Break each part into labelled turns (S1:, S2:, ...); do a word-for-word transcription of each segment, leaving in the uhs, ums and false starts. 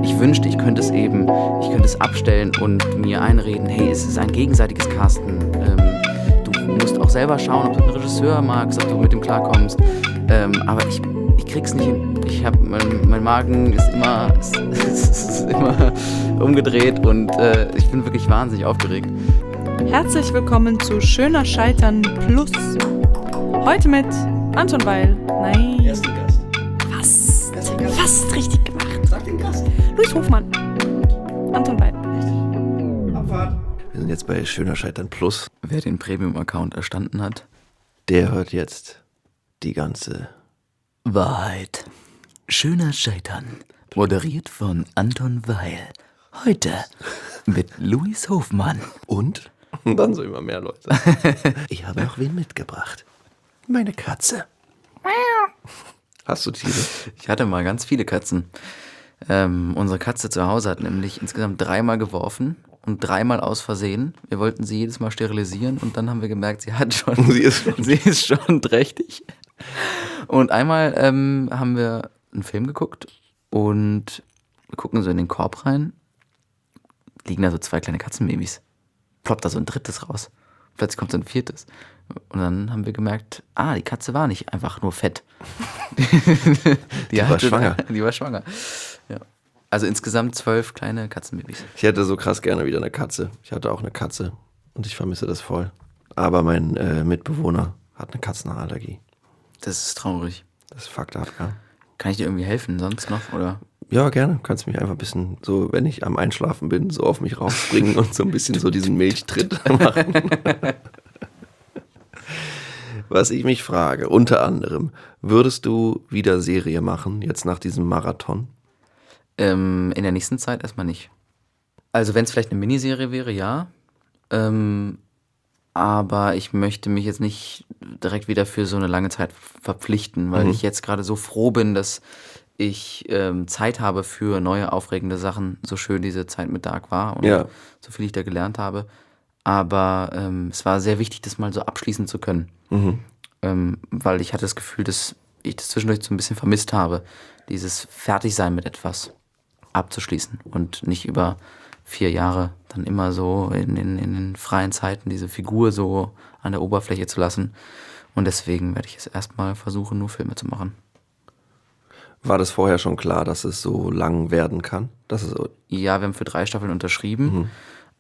S1: ich wünschte, ich könnte es eben, ich könnte es abstellen und mir einreden, hey, es ist ein gegenseitiges Casten. Ähm, du musst auch selber schauen, ob du einen Regisseur magst, ob du mit dem klarkommst. Ähm, aber ich, ich krieg's nicht hin. Ich hab, mein, mein Magen ist immer, ist, ist immer umgedreht und äh, ich bin wirklich wahnsinnig aufgeregt.
S2: Herzlich willkommen zu Schöner Scheitern Plus. Heute mit Anton Weil. Nein.
S3: Ersten Gast.
S2: Fast.
S3: Ersten Gast.
S2: Fast richtig gemacht.
S3: Sag den Gast.
S2: Luis Hofmann. Anton Weil.
S3: Abfahrt. Wir sind jetzt bei Schöner Scheitern Plus.
S1: Wer den Premium-Account erstanden hat,
S3: Der hört jetzt die ganze
S1: Wahrheit. Schöner Scheitern. Moderiert von Anton Weil. Heute mit Luis Hofmann.
S3: Und? Und dann so immer mehr Leute. Ich habe noch wen mitgebracht. Meine Katze. Hast du Tiere?
S1: Ich hatte mal ganz viele Katzen. Ähm, unsere Katze zu Hause hat nämlich insgesamt dreimal geworfen und dreimal aus Versehen. Wir wollten sie jedes Mal sterilisieren und dann haben wir gemerkt, sie hat schon,
S3: Sie ist schon,
S1: sie ist schon trächtig. Und einmal ähm, haben wir einen Film geguckt und wir gucken so in den Korb rein, liegen da so zwei kleine Katzenbabys. Ploppt da so ein drittes raus. Plötzlich kommt so ein viertes. Und dann haben wir gemerkt, ah, die Katze war nicht einfach nur fett. die,
S3: Die war schwanger.
S1: Die war schwanger. Ja. Also insgesamt zwölf kleine Katzenbabys.
S3: Ich hätte so krass gerne wieder eine Katze. Ich hatte auch eine Katze und ich vermisse das voll. Aber mein äh, Mitbewohner hat eine Katzenallergie.
S1: Das ist traurig.
S3: Das ist fucked up, ja.
S1: Kann ich dir irgendwie helfen sonst noch? Oder?
S3: Ja, gerne. Kannst mich einfach ein bisschen so, wenn ich am Einschlafen bin, so auf mich raufspringen und so ein bisschen so diesen Milchtritt machen. Was ich mich frage, unter anderem, würdest du wieder Serie machen, jetzt nach diesem Marathon?
S1: Ähm, in der nächsten Zeit erstmal nicht. Also wenn es vielleicht eine Miniserie wäre, ja. Ähm, aber ich möchte mich jetzt nicht direkt wieder für so eine lange Zeit verpflichten, weil
S3: Mhm.
S1: ich jetzt gerade so froh bin, dass ich ähm, Zeit habe für neue, aufregende Sachen, so schön diese Zeit mit Dark war und
S3: Ja.
S1: so viel ich da gelernt habe. Aber ähm, es war sehr wichtig, das mal so abschließen zu können.
S3: Mhm.
S1: Ähm, weil ich hatte das Gefühl, dass ich das zwischendurch so ein bisschen vermisst habe, dieses Fertigsein mit etwas abzuschließen und nicht über vier Jahre dann immer so in, in, in den freien Zeiten diese Figur so an der Oberfläche zu lassen. Und deswegen werde ich jetzt erstmal versuchen, nur Filme zu machen.
S3: War das vorher schon klar, dass es so lang werden kann? Dass es so
S1: Ja, wir haben für drei Staffeln unterschrieben,
S3: Mhm.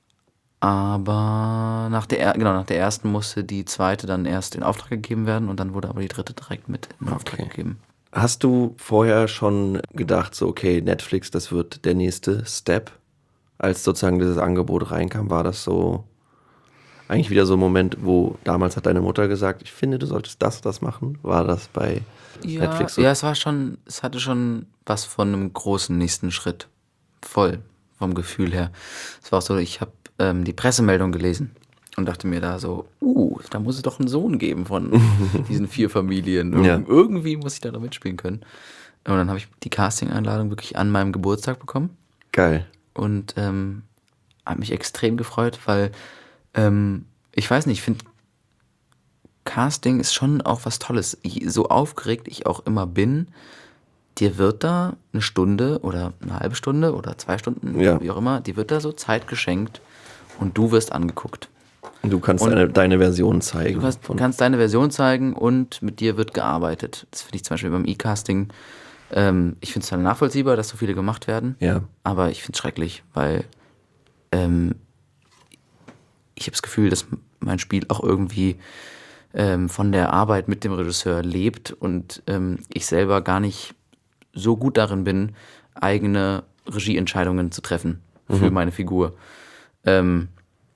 S1: aber nach der, er- genau, nach der ersten musste die zweite dann erst in Auftrag gegeben werden und dann wurde aber die dritte direkt mit in Auftrag
S3: Okay.
S1: gegeben.
S3: Hast du vorher schon gedacht, so okay, Netflix, das wird der nächste Step? Als sozusagen dieses Angebot reinkam, war das so eigentlich wieder so ein Moment, wo damals hat deine Mutter gesagt, ich finde, du solltest das, das machen. War das bei
S1: Ja,
S3: Netflix so?
S1: ja, es war schon, es hatte schon was von einem großen nächsten Schritt. Voll, vom Gefühl her. Es war auch so, ich habe ähm, die Pressemeldung gelesen und dachte mir da so, uh, da muss es doch einen Sohn geben von diesen vier Familien. Irg
S3: Ja.
S1: Irgendwie muss ich da noch mitspielen können. Und dann habe ich die Casting-Einladung wirklich an meinem Geburtstag bekommen
S3: Geil.
S1: und ähm, habe mich extrem gefreut, weil ähm, ich weiß nicht, ich finde, Casting ist schon auch was Tolles. Ich, so aufgeregt ich auch immer bin, dir wird da eine Stunde oder eine halbe Stunde oder zwei Stunden,
S3: Ja.
S1: wie auch immer, dir wird da so Zeit geschenkt und du wirst angeguckt.
S3: Und du kannst
S1: Und-
S3: deine, deine Version zeigen.
S1: Du kannst,
S3: von,
S1: kannst deine Version zeigen und mit dir wird gearbeitet. Das finde ich zum Beispiel beim E-Casting. Ähm, ich finde es dann nachvollziehbar, dass so viele gemacht werden.
S3: ja.
S1: Aber ich finde es schrecklich, weil ähm, ich habe das Gefühl, dass mein Spiel auch irgendwie ähm, von der Arbeit mit dem Regisseur lebt und ähm, ich selber gar nicht so gut darin bin, eigene Regieentscheidungen zu treffen für
S3: Mhm.
S1: meine Figur. Ähm,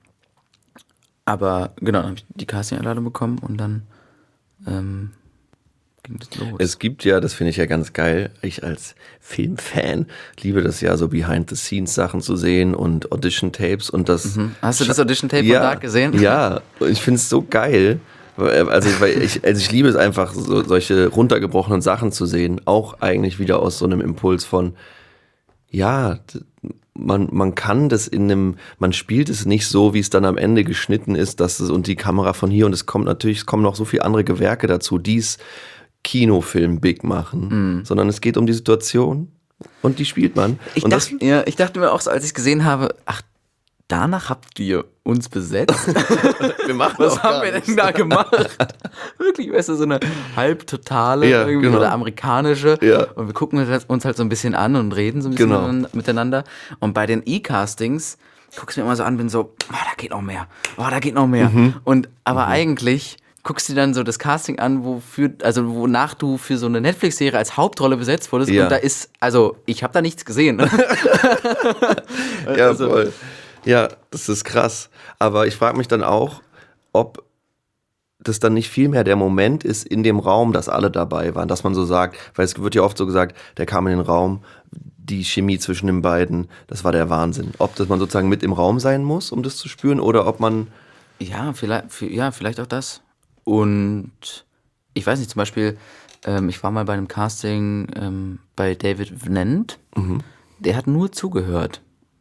S1: aber genau, dann habe ich die Casting-Einladung bekommen und dann ähm, ging das los.
S3: Es gibt ja, das finde ich ja ganz geil, ich als Filmfan liebe das ja, so Behind-the-Scenes-Sachen zu sehen und Audition-Tapes und das...
S1: Mhm. Hast du das Audition-Tape
S3: ja,
S1: von Dark gesehen?
S3: Ja, ich finde es so geil. Also, weil ich, also ich liebe es einfach, so, solche runtergebrochenen Sachen zu sehen. Auch eigentlich wieder aus so einem Impuls von, ja, man, man kann das in einem, man spielt es nicht so, wie es dann am Ende geschnitten ist, dass es, und die Kamera von hier, und es kommt natürlich, es kommen noch so viele andere Gewerke dazu, die es Kinofilm big machen,
S1: Mhm.
S3: sondern es geht um die Situation. und die spielt man.
S1: Ich,
S3: und
S1: dachte,
S3: das,
S1: ja, ich dachte mir auch so, als ich es gesehen habe, ach, danach habt ihr uns besetzt?
S3: wir machen
S1: Was
S3: auch
S1: haben
S3: gar
S1: wir
S3: nichts.
S1: denn da gemacht? Wirklich, weißt du, so eine halbtotale
S3: Ja,
S1: irgendwie
S3: genau.
S1: oder amerikanische.
S3: Ja.
S1: Und wir gucken uns halt so ein bisschen an und reden so ein bisschen
S3: Genau.
S1: miteinander. Und bei den E-Castings guckst du mir immer so an, bin so, oh, da geht noch mehr. Oh, da geht noch mehr.
S3: Mhm.
S1: Und aber eigentlich guckst du dir dann so das Casting an, wofür, also wonach du für so eine Netflix-Serie als Hauptrolle besetzt wurdest.
S3: Ja.
S1: Und da ist, also ich habe da nichts gesehen.
S3: Ja,
S1: Also-
S3: voll. Ja, das ist krass. Aber ich frage mich dann auch, ob das dann nicht viel mehr der Moment ist in dem Raum, dass alle dabei waren, dass man so sagt, weil es wird ja oft so gesagt, der kam in den Raum, die Chemie zwischen den beiden, das war der Wahnsinn. Ob das man sozusagen mit im Raum sein muss, um das zu spüren, oder ob man,
S1: Ja, vielleicht, für, ja, vielleicht auch das. Und ich weiß nicht, zum Beispiel, ähm, ich war mal bei einem Casting ähm, bei David Vnent. Der hat nur zugehört.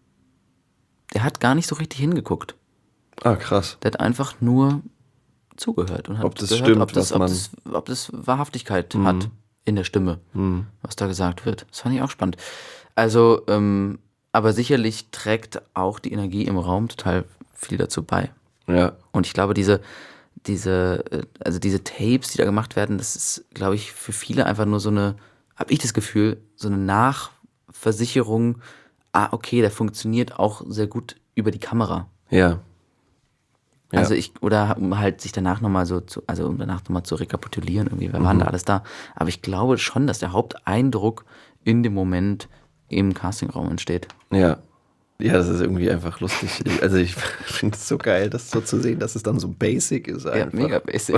S1: Der hat gar nicht so richtig hingeguckt.
S3: ah krass,
S1: Der hat einfach nur zugehört und hat
S3: Ob das
S1: gehört,
S3: stimmt,
S1: ob das,
S3: was
S1: ob
S3: man-
S1: das, ob das Wahrhaftigkeit hat in der Stimme, was da gesagt wird. Das fand ich auch spannend. Also, ähm, aber sicherlich trägt auch die Energie im Raum total viel dazu bei.
S3: ja,
S1: Und ich glaube, diese, diese, äh, also diese Tapes, die da gemacht werden, das ist, glaube ich, für viele einfach nur so eine, habe ich das Gefühl, so eine Nachversicherung, ah, okay, der funktioniert auch sehr gut über die Kamera.
S3: ja, ja.
S1: Also ich, oder um halt sich danach nochmal so zu, also um danach nochmal zu rekapitulieren, irgendwie, wer waren da alles da. Aber ich glaube schon, dass der Haupteindruck in dem Moment im Castingraum entsteht.
S3: ja. Ja, das ist irgendwie einfach lustig. Also ich finde es so geil, das so zu sehen, dass es dann so basic ist einfach.
S1: Ja, mega basic.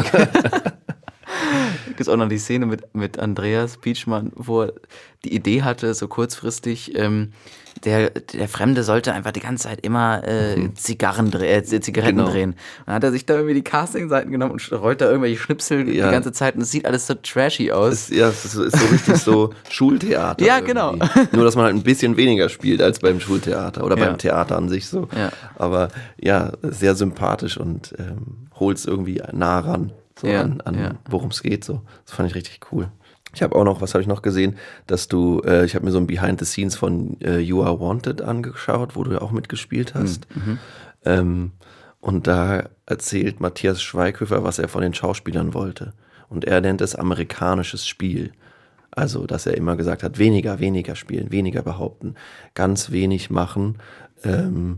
S1: Gibt es auch noch die Szene mit, mit Andreas Pietschmann, wo er die Idee hatte, so kurzfristig, ähm, der, der Fremde sollte einfach die ganze Zeit immer äh, Zigarren dreh, äh, Zigaretten
S3: Genau.
S1: drehen. Und dann hat er sich da irgendwie die Casting-Seiten genommen und rollt da irgendwelche Schnipsel
S3: Ja.
S1: die ganze Zeit und es sieht alles so trashy aus.
S3: Es, ja, es ist, so- ist so richtig so Schultheater.
S1: Ja,
S3: irgendwie.
S1: genau.
S3: Nur, dass man halt ein bisschen weniger spielt als beim Schultheater oder
S1: Ja.
S3: beim Theater an sich so.
S1: Ja.
S3: Aber ja, sehr sympathisch und ähm, holt es irgendwie nah ran, so
S1: Ja,
S3: an, an
S1: ja.
S3: worum es geht. So. Das fand ich richtig cool. Ich habe auch noch, was habe ich noch gesehen, dass du, äh, ich habe mir so ein Behind the Scenes von äh, You Are Wanted angeschaut, wo du ja auch mitgespielt hast.
S1: Mhm.
S3: Ähm, und da erzählt Matthias Schweighöfer, was er von den Schauspielern wollte. Und er nennt es amerikanisches Spiel. Also, dass er immer gesagt hat, weniger, weniger spielen, weniger behaupten, ganz wenig machen ähm,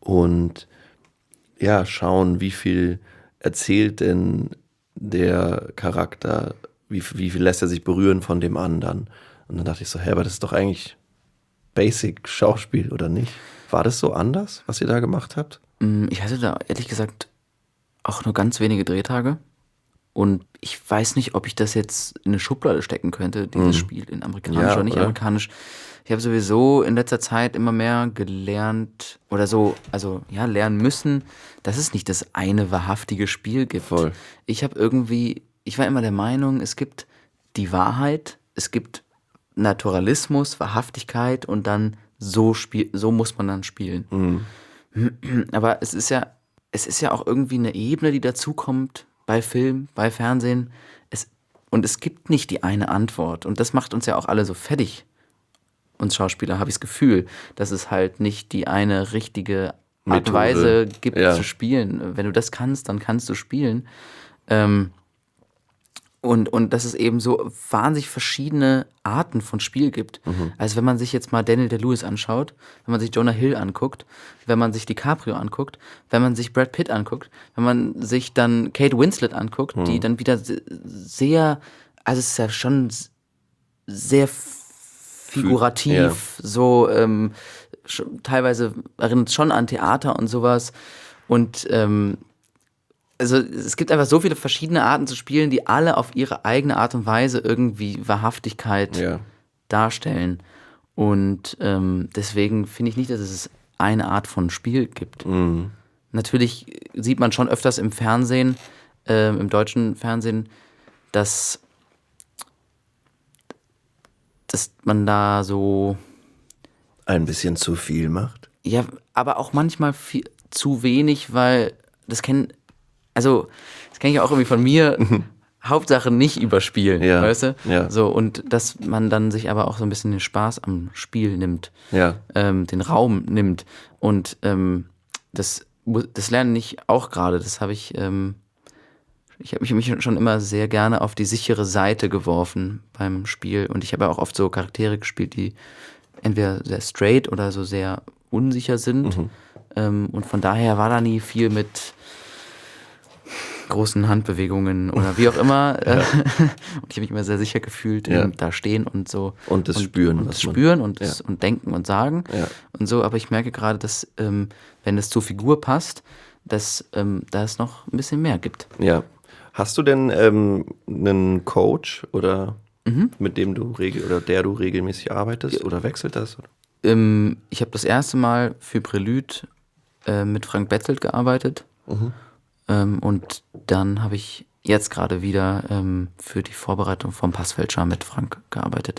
S3: und ja, schauen, wie viel erzählt denn der Charakter, wie, wie viel lässt er sich berühren von dem anderen. Und dann dachte ich so, hä, aber das ist doch eigentlich Basic Schauspiel, oder nicht? War das so anders, was ihr da gemacht habt?
S1: Mm, Ich hatte da ehrlich gesagt auch nur ganz wenige Drehtage. Und ich weiß nicht, ob ich das jetzt in eine Schublade stecken könnte, dieses Spiel in amerikanisch
S3: Ja,
S1: oder nicht
S3: oder?
S1: amerikanisch. Ich habe sowieso in letzter Zeit immer mehr gelernt oder so, also ja, lernen müssen, dass es nicht das eine wahrhaftige Spiel gibt.
S3: Voll.
S1: Ich habe irgendwie, ich war immer der Meinung, es gibt die Wahrheit, es gibt Naturalismus, Wahrhaftigkeit und dann so spiel, so muss man dann spielen. Aber es ist ja, es ist ja auch irgendwie eine Ebene, die dazukommt bei Film, bei Fernsehen. Es, und es gibt nicht die eine Antwort. Und das macht uns ja auch alle so fertig. Uns Schauspieler habe ich das Gefühl, dass es halt nicht die eine richtige Art und
S3: Methode.
S1: Weise gibt
S3: Ja.
S1: zu spielen. Wenn du das kannst, dann kannst du spielen. Ähm, und, und dass es eben so wahnsinnig verschiedene Arten von Spiel gibt. Also wenn man sich jetzt mal Daniel Day-Lewis anschaut, wenn man sich Jonah Hill anguckt, wenn man sich DiCaprio anguckt, wenn man sich Brad Pitt anguckt, wenn man sich dann Kate Winslet anguckt, die dann wieder se- sehr, also es ist ja schon s- sehr figurativ,
S3: Ja.
S1: so ähm, sch- teilweise erinnert es schon an Theater und sowas. Und ähm, also es gibt einfach so viele verschiedene Arten zu spielen, die alle auf ihre eigene Art und Weise irgendwie Wahrhaftigkeit
S3: Ja.
S1: darstellen. Und ähm, deswegen finde ich nicht, dass es eine Art von Spiel gibt.
S3: Mhm.
S1: Natürlich sieht man schon öfters im Fernsehen, ähm, im deutschen Fernsehen, dass, dass man da so,
S3: Ein bisschen zu viel macht.
S1: ja, aber auch manchmal viel, zu wenig, weil das kennen, also das kenne ich auch irgendwie von mir, Hauptsache nicht überspielen,
S3: Ja,
S1: weißt du?
S3: ja.
S1: So, und dass man dann sich aber auch so ein bisschen den Spaß am Spiel nimmt,
S3: Ja.
S1: ähm, den Raum nimmt. Und ähm, das, mu- das lerne ich auch gerade. Das habe ich, ähm, ich habe mich, mich schon immer sehr gerne auf die sichere Seite geworfen beim Spiel. Und ich habe ja auch oft so Charaktere gespielt, die entweder sehr straight oder so sehr unsicher sind.
S3: Mhm.
S1: Ähm, und von daher war da nie viel mit großen Handbewegungen oder wie auch immer. Äh, und ich habe mich immer sehr sicher gefühlt,
S3: Ja.
S1: im da stehen und so.
S3: Und das Spüren,
S1: Und
S3: was
S1: das
S3: man-
S1: Spüren und,
S3: Ja.
S1: das, und Denken und Sagen
S3: Ja.
S1: und so. Aber ich merke gerade, dass, ähm, wenn es zur Figur passt, dass ähm, da es noch ein bisschen mehr gibt.
S3: Ja. Hast du denn ähm, einen Coach oder
S1: Mhm.
S3: mit dem du regel oder der du regelmäßig arbeitest oder wechselt das?
S1: Ähm, ich habe das erste Mal für Prelude äh, mit Frank Betzelt gearbeitet.
S3: Mhm.
S1: Ähm, und dann habe ich jetzt gerade wieder ähm, für die Vorbereitung vom Passfälscher mit Frank gearbeitet.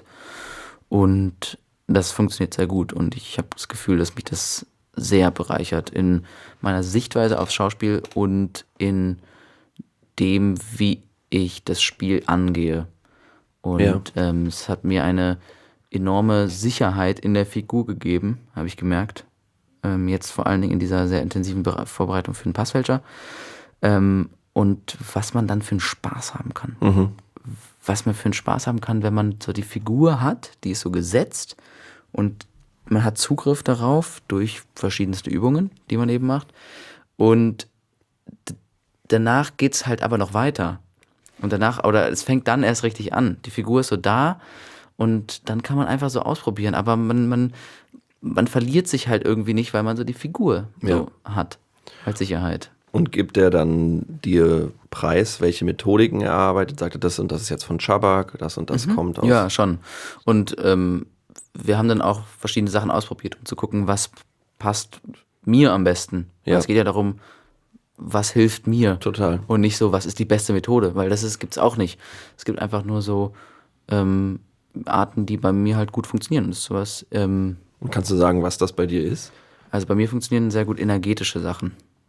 S1: Und das funktioniert sehr gut. Und ich habe das Gefühl, dass mich das sehr bereichert in meiner Sichtweise aufs Schauspiel und in dem, wie ich das Spiel angehe. Und
S3: Ja.
S1: ähm, es hat mir eine enorme Sicherheit in der Figur gegeben, habe ich gemerkt. Ähm, jetzt vor allen Dingen in dieser sehr intensiven Bere- Vorbereitung für den Passfälscher. Ähm, und was man dann für einen Spaß haben kann.
S3: Mhm.
S1: Was man für einen Spaß haben kann, wenn man so die Figur hat, die ist so gesetzt und man hat Zugriff darauf durch verschiedenste Übungen, die man eben macht. Und d- danach geht es halt aber noch weiter. Und danach, oder es fängt dann erst richtig an. Die Figur ist so da und dann kann man einfach so ausprobieren. Aber man, man, man verliert sich halt irgendwie nicht, weil man so die Figur so hat als Sicherheit.
S3: Und gibt er dann dir preis, welche Methodiken er arbeitet? Sagt er, das und das ist jetzt von Schabak, das und das kommt aus.
S1: Ja, schon. Und ähm, wir haben dann auch verschiedene Sachen ausprobiert, um zu gucken, was passt mir am besten. Weil
S3: Ja.
S1: Es geht ja darum, was hilft mir.
S3: Total.
S1: Und nicht so, was ist die beste Methode, weil das gibt es auch nicht. Es gibt einfach nur so ähm, Arten, die bei mir halt gut funktionieren. Und das ist sowas, ähm,
S3: Und kannst du sagen, was das bei dir ist?
S1: also bei mir funktionieren sehr gut energetische Sachen.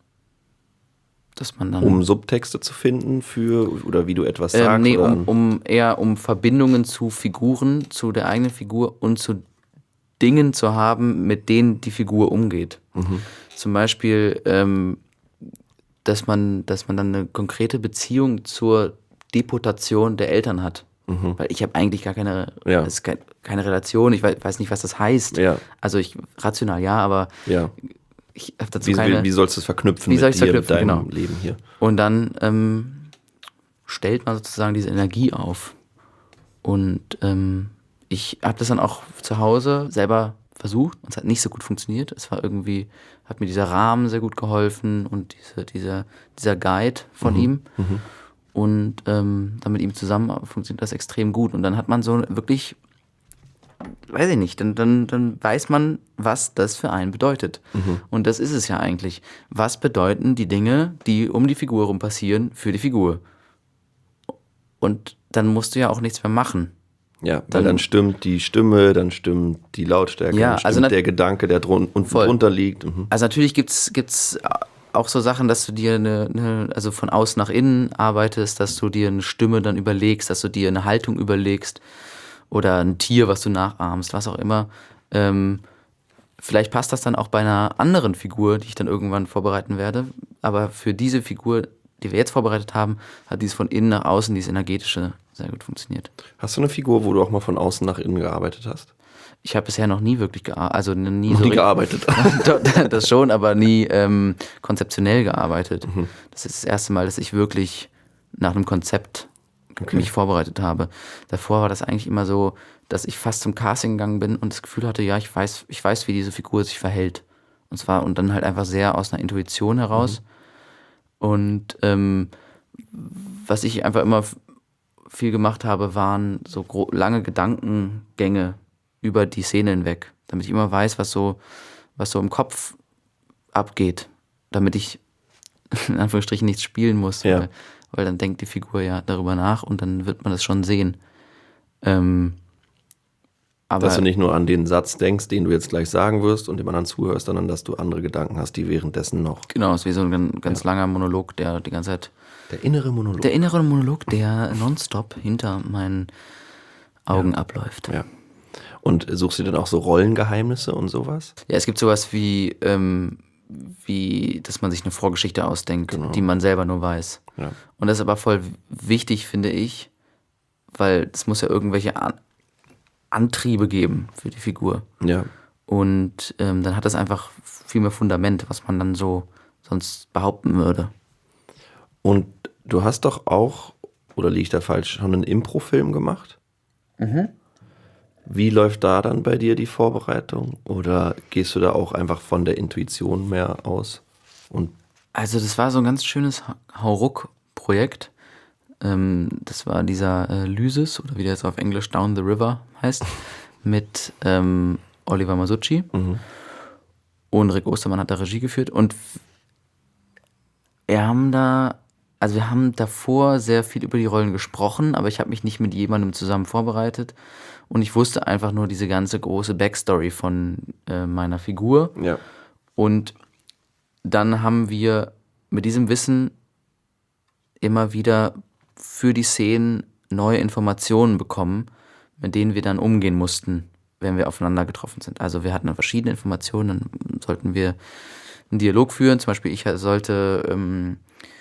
S1: Dass man dann.
S3: Um Subtexte zu finden für, oder wie du etwas sagst?
S1: Ähm, nee,
S3: oder
S1: um, um eher um Verbindungen zu Figuren, zu der eigenen Figur und zu Dingen zu haben, mit denen die Figur umgeht.
S3: Mhm.
S1: Zum Beispiel, ähm, dass man, dass man dann eine konkrete Beziehung zur Deportation der Eltern hat. Weil ich habe eigentlich gar keine,
S3: Ja.
S1: das ist kein, keine Relation, ich weiß, weiß nicht, was das heißt.
S3: Ja.
S1: Also ich rational ja, aber
S3: Ja.
S1: ich habe dazu
S3: Wie,
S1: keine.
S3: wie, wie sollst du es verknüpfen
S1: Wie
S3: mit
S1: soll ich's
S3: dir,
S1: verknüpfen,
S3: mit deinem
S1: genau.
S3: Leben hier?
S1: Und dann ähm, stellt man sozusagen diese Energie auf. Und ähm, ich habe das dann auch zu Hause selber versucht und es hat nicht so gut funktioniert. Es war irgendwie, hat mir dieser Rahmen sehr gut geholfen und diese, dieser, dieser Guide von ihm. Und ähm, dann mit ihm zusammen funktioniert das extrem gut. Und dann hat man so wirklich, weiß ich nicht, dann, dann, dann weiß man, was das für einen bedeutet. Und das ist es ja eigentlich. Was bedeuten die Dinge, die um die Figur herum passieren, für die Figur? Und dann musst du ja auch nichts mehr machen.
S3: Ja, weil
S1: Dann-
S3: dann stimmt die Stimme, dann stimmt die Lautstärke,
S1: Ja,
S3: dann stimmt
S1: also nat-
S3: der Gedanke, der drun unten
S1: Voll.
S3: drunter liegt. Mhm.
S1: Also natürlich gibt's gibt's auch so Sachen, dass du dir eine, eine, also von außen nach innen arbeitest, dass du dir eine Stimme dann überlegst, dass du dir eine Haltung überlegst oder ein Tier, was du nachahmst, was auch immer. Ähm, vielleicht passt das dann auch bei einer anderen Figur, die ich dann irgendwann vorbereiten werde. Aber für diese Figur, die wir jetzt vorbereitet haben, hat dies von innen nach außen, dieses energetische, sehr gut funktioniert.
S3: Hast du eine Figur, wo du auch mal von außen nach innen gearbeitet hast?
S1: Ich habe bisher noch nie wirklich gearbeitet, also nie
S3: Noch
S1: so
S3: nie
S1: richtig-
S3: gearbeitet.
S1: Doch, das schon, aber nie ähm, konzeptionell gearbeitet. Das ist das erste Mal, dass ich wirklich nach einem Konzept mich vorbereitet habe. Davor war das eigentlich immer so, dass ich fast zum Casting gegangen bin und das Gefühl hatte, ja, ich weiß, ich weiß, wie diese Figur sich verhält. Und zwar, und dann halt einfach sehr aus einer Intuition heraus. Und ähm, was ich einfach immer f- viel gemacht habe, waren so gro- lange Gedankengänge über die Szene hinweg, damit ich immer weiß, was so, was so im Kopf abgeht, damit ich in Anführungsstrichen nichts spielen muss,
S3: Ja.
S1: weil, weil dann denkt die Figur ja darüber nach und dann wird man das schon sehen. Ähm, Aber
S3: dass du nicht nur an den Satz denkst, den du jetzt gleich sagen wirst und dem anderen zuhörst, sondern dass du andere Gedanken hast, die währenddessen noch...
S1: Genau, es ist wie so ein ganz, ganz ja. langer Monolog, der die ganze Zeit...
S3: Der innere Monolog.
S1: Der innere Monolog, der nonstop hinter meinen Augen ja. abläuft.
S3: Ja. Und suchst du dann auch so Rollengeheimnisse und sowas?
S1: Ja, es gibt sowas wie, ähm, wie dass man sich eine Vorgeschichte ausdenkt, genau. die man selber nur weiß. Ja. Und das ist aber voll wichtig, finde ich, weil es muss ja irgendwelche An- Antriebe geben für die Figur.
S3: Ja.
S1: Und ähm, dann hat das einfach viel mehr Fundament, was man dann so sonst behaupten würde.
S3: Und du hast doch auch, oder liege ich da falsch, schon einen Impro-Film gemacht?
S1: Mhm.
S3: Wie läuft da dann bei dir die Vorbereitung? Oder gehst du da auch einfach von der Intuition mehr aus? Und
S1: also das war so ein ganz schönes Hauruck-Projekt. Ähm, das war dieser äh, Lysis, oder wie der jetzt auf Englisch Down the River heißt, mit ähm, Oliver Masucci. Mhm. Und Rick Ostermann hat da Regie geführt. Und wir haben da, also wir haben davor sehr viel über die Rollen gesprochen, aber ich habe mich nicht mit jemandem zusammen vorbereitet. Und ich wusste einfach nur diese ganze große Backstory von äh, meiner Figur.
S3: Ja.
S1: Und dann haben wir mit diesem Wissen immer wieder für die Szenen neue Informationen bekommen, mit denen wir dann umgehen mussten, wenn wir aufeinander getroffen sind. Also wir hatten dann verschiedene Informationen, dann sollten wir einen Dialog führen. Zum Beispiel ich sollte ähm,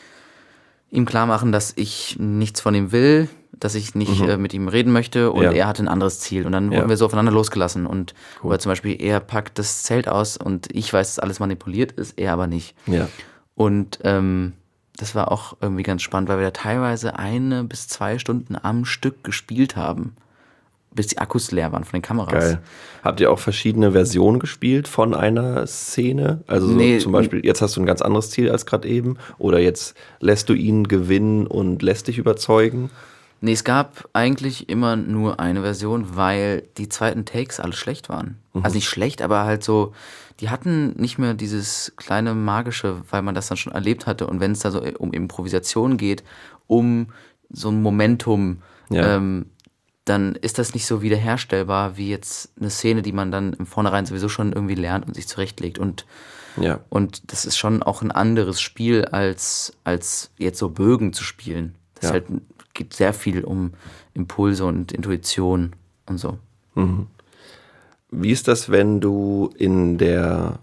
S1: ihm klar machen, dass ich nichts von ihm will, dass ich nicht mhm. äh, mit ihm reden möchte und ja. er hatte ein anderes Ziel. Und dann wurden ja. wir so aufeinander losgelassen. Und cool. Oder zum Beispiel er packt das Zelt aus und ich weiß, dass alles manipuliert ist, er aber nicht.
S3: Ja.
S1: Und ähm, das war auch irgendwie ganz spannend, weil wir da teilweise eine bis zwei Stunden am Stück gespielt haben, bis die Akkus leer waren von den Kameras.
S3: Geil. Habt ihr auch verschiedene Versionen gespielt von einer Szene? Also so
S1: nee,
S3: zum Beispiel, jetzt hast du ein ganz anderes Ziel als gerade eben, oder jetzt lässt du ihn gewinnen und lässt dich überzeugen?
S1: Nee, es gab eigentlich immer nur eine Version, weil die zweiten Takes alle schlecht waren. Mhm. Also nicht schlecht, aber halt so, die hatten nicht mehr dieses kleine Magische, weil man das dann schon erlebt hatte. Und wenn es da so um Improvisation geht, um so ein Momentum,
S3: ja.
S1: ähm, dann ist das nicht so wiederherstellbar wie jetzt eine Szene, die man dann im Vornherein sowieso schon irgendwie lernt und sich zurechtlegt. Und,
S3: ja.
S1: und das ist schon auch ein anderes Spiel, als, als jetzt so Bögen zu spielen. Das
S3: ja.
S1: ist halt, geht sehr viel um Impulse und Intuition und so.
S3: Mhm. Wie ist das, wenn du in der,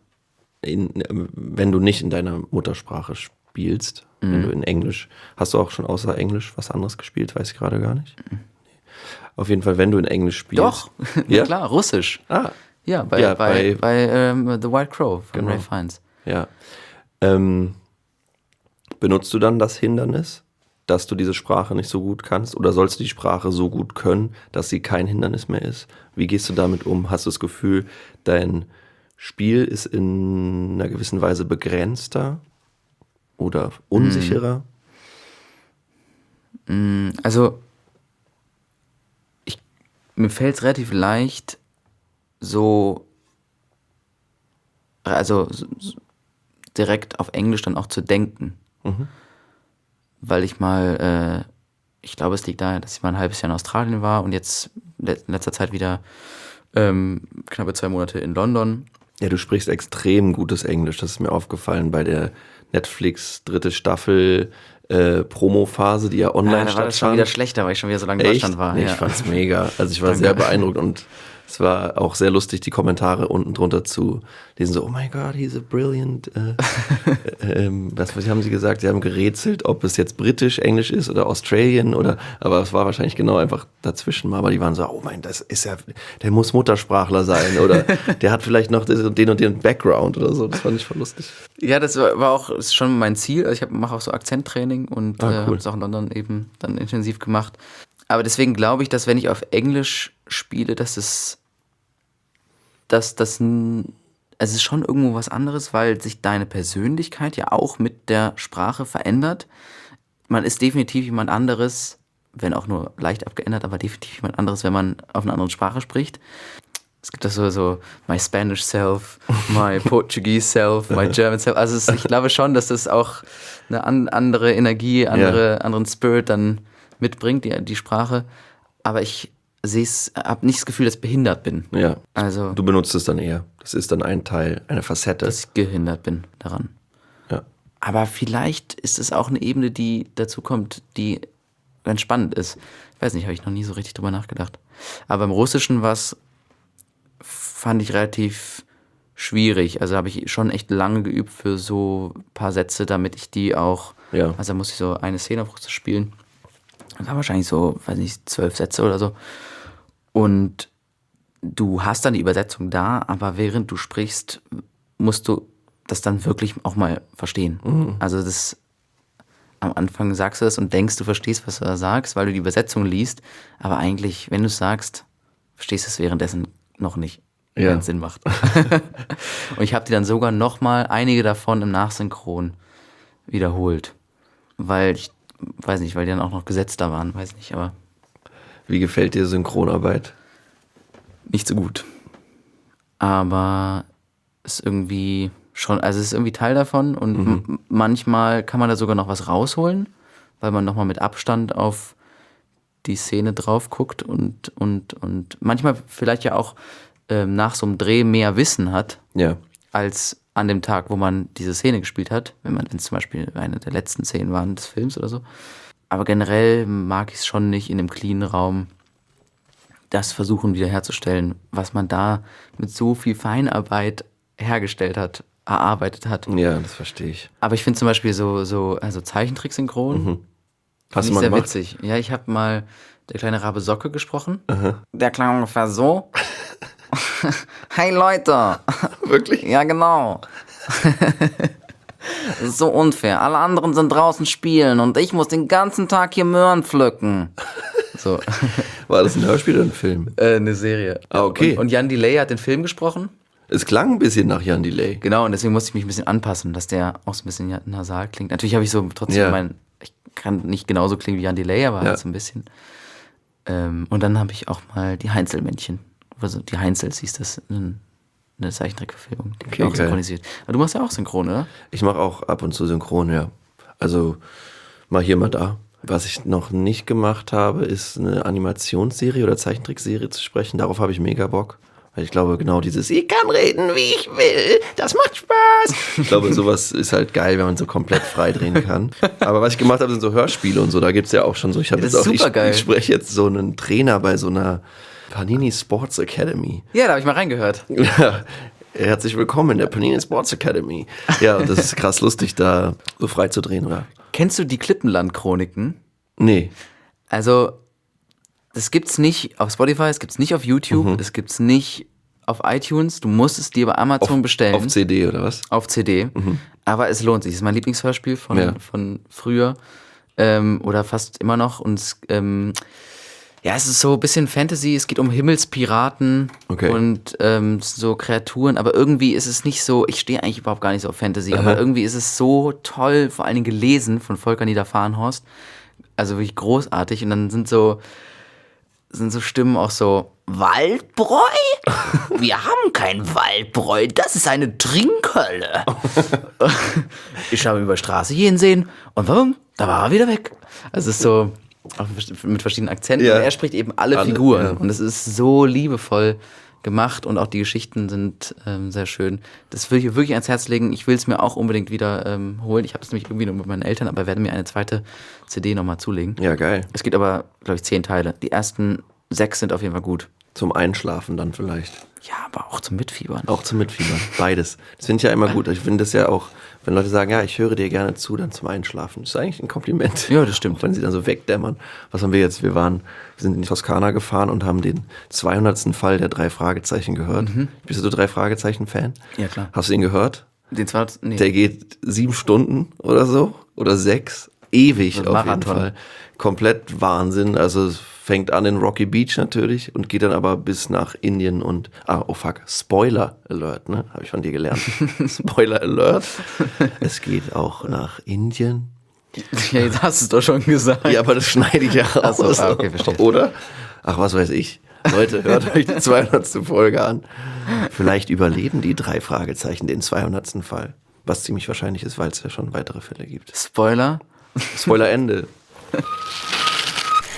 S3: in, wenn du nicht in deiner Muttersprache spielst, mhm. wenn du in Englisch, hast du auch schon außer Englisch was anderes gespielt, weiß ich gerade gar nicht. Mhm. Auf jeden Fall, wenn du in Englisch spielst.
S1: Doch, ja klar, Russisch.
S3: Ah.
S1: Ja, bei,
S3: ja,
S1: bei,
S3: bei,
S1: bei ähm, The White Crow von
S3: genau.
S1: Ray Fiennes.
S3: Ja. Ähm, benutzt du dann das Hindernis, dass du diese Sprache nicht so gut kannst? Oder sollst du die Sprache so gut können, dass sie kein Hindernis mehr ist? Wie gehst du damit um? Hast du das Gefühl, dein Spiel ist in einer gewissen Weise begrenzter oder unsicherer?
S1: Mm, also ich, mir fällt es relativ leicht, so also so, direkt auf Englisch dann auch zu denken.
S3: Mhm.
S1: Weil ich mal, äh, ich glaube, es liegt daher, dass ich mal ein halbes Jahr in Australien war und jetzt in letzter Zeit wieder ähm, knappe zwei Monate in London.
S3: Ja, du sprichst extrem gutes Englisch. Das ist mir aufgefallen bei der Netflix dritte Staffel äh, Promo-Phase, die ja online
S1: ja, da war das schon wieder schlechter, weil ich schon wieder so lange in
S3: Echt?
S1: Deutschland war.
S3: Nee,
S1: ja.
S3: Ich fand's mega. Also ich war
S1: Danke.
S3: sehr beeindruckt und es war auch sehr lustig, die Kommentare unten drunter zu lesen, so, oh my God, he's a brilliant, äh, äh, ähm, was, was haben sie gesagt? Sie haben gerätselt, ob es jetzt britisch, englisch ist oder Australian oder, aber es war wahrscheinlich genau einfach dazwischen mal, aber die waren so, oh mein, das ist ja, der muss Muttersprachler sein oder der hat vielleicht noch den und den Background oder so, das fand ich voll lustig.
S1: Ja, das war, war auch ist schon mein Ziel, also ich mache auch so Akzenttraining und
S3: ah, cool.
S1: äh, habe es auch in London eben dann intensiv gemacht. Aber deswegen glaube ich, dass wenn ich auf Englisch spiele, dass es, dass das, also es ist schon irgendwo was anderes, weil sich deine Persönlichkeit ja auch mit der Sprache verändert. Man ist definitiv jemand anderes, wenn auch nur leicht abgeändert, aber definitiv jemand anderes, wenn man auf einer anderen Sprache spricht. Es gibt das so, so my Spanish self, my Portuguese self, my German self. Also es, ich glaube schon, dass das auch eine an, andere Energie, andere, ja. anderen Spirit dann mitbringt, die, die Sprache. Aber ich, habe nicht das Gefühl, dass ich behindert bin.
S3: Ja.
S1: Also,
S3: Du benutzt es dann eher. Das ist dann ein Teil, eine Facette.
S1: dass ich gehindert bin daran.
S3: Ja.
S1: Aber vielleicht ist es auch eine Ebene, die dazu kommt, die ganz spannend ist. Ich weiß nicht, habe ich noch nie so richtig drüber nachgedacht. Aber im Russischen war es, fand ich relativ schwierig. Also habe ich schon echt lange geübt für so ein paar Sätze, damit ich die auch,
S3: Ja.
S1: also da musste ich so eine Szene auf Russisch spielen. Das war wahrscheinlich so, weiß nicht, zwölf Sätze oder so. Und du hast dann die Übersetzung da, aber während du sprichst, musst du das dann wirklich auch mal verstehen.
S3: Mhm.
S1: Also das am Anfang sagst du das und denkst, du verstehst, was du da sagst, weil du die Übersetzung liest, aber eigentlich, wenn du es sagst, verstehst du es währenddessen noch nicht,
S3: Ja.
S1: wenn es Sinn macht. Und ich habe die dann sogar nochmal einige davon im Nachsynchron wiederholt, weil ich, weiß nicht, weil die dann auch noch gesetzter waren, weiß nicht, aber
S3: Wie gefällt dir Synchronarbeit?
S1: nicht so gut. Aber ist irgendwie schon, also es ist irgendwie Teil davon und
S3: Mhm.
S1: m- manchmal kann man da sogar noch was rausholen, weil man nochmal mit Abstand auf die Szene drauf guckt und, und, und manchmal vielleicht ja auch ähm, nach so einem Dreh mehr Wissen hat,
S3: Ja.
S1: als an dem Tag, wo man diese Szene gespielt hat, wenn man wenn es zum Beispiel eine der letzten Szenen waren des Films oder so. Aber generell mag ich es schon nicht in einem cleanen Raum, das versuchen wiederherzustellen, was man da mit so viel Feinarbeit hergestellt hat, erarbeitet hat.
S3: Ja, das verstehe ich.
S1: Aber ich finde zum Beispiel so, so also Zeichentrick-Synchron,
S3: Mhm. Hast
S1: finde
S3: du
S1: ich
S3: mal
S1: sehr
S3: gemacht?
S1: witzig. Ja, ich habe mal der kleine Rabe Socke gesprochen. Der klang ungefähr so. Hey Leute,
S3: Wirklich?
S1: ja genau. Das ist so unfair. Alle anderen sind draußen spielen und ich muss den ganzen Tag hier Möhren pflücken. So.
S3: War das ein Hörspiel oder ein Film?
S1: Äh, eine Serie.
S3: Ah, okay.
S1: Und, und Jan Delay hat den Film gesprochen.
S3: Es klang ein bisschen nach Jan Delay.
S1: Genau, und deswegen musste ich mich ein bisschen anpassen, dass der auch so ein bisschen nasal klingt. Natürlich habe ich so trotzdem
S3: Ja.
S1: mein, ich kann nicht genauso klingen wie Jan Delay, aber
S3: Ja.
S1: halt so ein bisschen. Ähm, und dann habe ich auch mal die Heinzelmännchen, also die Heinzels hieß das, eine, eine Zeichentrickverfilmung, die
S3: Okay,
S1: habe ich auch
S3: geil.
S1: synchronisiert. Aber du machst ja auch synchron, oder?
S3: Ich mache auch ab und zu synchron, ja. Also mal hier, mal da. Was ich noch nicht gemacht habe, ist eine Animationsserie oder Zeichentrickserie zu sprechen. Darauf habe ich mega Bock. Weil ich glaube, genau dieses, ich kann reden, wie ich will, das macht Spaß. Ich glaube, sowas ist halt geil, wenn man so komplett frei drehen kann. Aber was ich gemacht habe, sind so Hörspiele und so. Da gibt es ja auch schon so. Ich habe
S1: Das
S3: jetzt
S1: ist
S3: auch, ich,
S1: supergeil.
S3: ich spreche jetzt so einen Trainer bei so einer Panini Sports Academy.
S1: Ja, da habe ich mal reingehört.
S3: Ja, herzlich willkommen in der Panini Sports Academy. Ja, und das ist krass lustig, da so frei zu drehen, oder?
S1: Kennst du die Klippenland-Chroniken?
S3: Nee.
S1: Also, das gibt's nicht auf Spotify, es gibt's nicht auf YouTube, es gibt's nicht auf iTunes. Du musst es dir bei Amazon bestellen.
S3: Auf C D oder was?
S1: Auf C D. Aber es lohnt sich. Es ist mein Lieblingshörspiel von,
S3: Ja.
S1: von früher ähm, oder fast immer noch. Und es, ähm, ja, es ist so ein bisschen Fantasy. Es geht um Himmelspiraten
S3: Okay.
S1: und ähm, so Kreaturen. Aber irgendwie ist es nicht so, ich stehe eigentlich überhaupt gar nicht so auf Fantasy, aber irgendwie ist es so toll, vor allen Dingen gelesen von Volker Niederfahrenhorst. Also wirklich großartig. Und dann sind so, sind so Stimmen auch so, Waldbräu? Wir haben kein Waldbräu, das ist eine Trinkhölle. Ich habe ihn über die Straße gehen sehen und warum? Da war er wieder weg. Also es ist so auch mit verschiedenen Akzenten.
S3: Ja.
S1: Und er spricht eben alle,
S3: Alle,
S1: Figuren.
S3: ja.
S1: Und es ist so liebevoll gemacht und auch die Geschichten sind ähm, sehr schön. Das will ich wirklich ans Herz legen. Ich will es mir auch unbedingt wieder ähm, holen. Ich habe es nämlich irgendwie nur mit meinen Eltern, aber werde mir eine zweite C D nochmal zulegen.
S3: Ja, geil.
S1: Es gibt aber, glaube ich, zehn Teile. Die ersten sechs sind auf jeden Fall gut.
S3: Zum Einschlafen dann vielleicht.
S1: Ja, aber auch zum Mitfiebern.
S3: Auch zum Mitfiebern. Beides. Das finde ich ja immer gut. Ich finde das ja auch, wenn Leute sagen, ja, ich höre dir gerne zu, dann zum Einschlafen. Das ist eigentlich ein Kompliment.
S1: Ja, das stimmt.
S3: Auch wenn sie dann so wegdämmern. Was haben wir jetzt? Wir waren, wir sind in die Toskana gefahren und haben den zweihundertsten Fall der drei Fragezeichen gehört. Bist du drei Fragezeichen-Fan?
S1: Ja, klar.
S3: Hast du ihn gehört?
S1: Den zweiten, nee.
S3: Der geht sieben Stunden oder so oder sechs. Ewig
S1: ein
S3: auf jeden
S1: Marathon.
S3: Fall. Komplett Wahnsinn. Also es fängt an in Rocky Beach natürlich und geht dann aber bis nach Indien und, ah, oh fuck, Spoiler Alert, ne? Habe ich von dir gelernt. Spoiler Alert. Es geht auch nach Indien.
S1: Ja, jetzt hast du es doch schon gesagt.
S3: Ja, aber das schneide ich ja raus.
S1: Ach so, ah, okay, verstehe.
S3: Oder? Ach, was weiß ich. Leute, hört euch die zweihundertste Folge an. Vielleicht überleben die drei Fragezeichen den zweihundertsten Fall. Was ziemlich wahrscheinlich ist, weil es ja schon weitere Fälle gibt.
S1: Spoiler.
S3: Spoiler Ende.
S4: Hier ist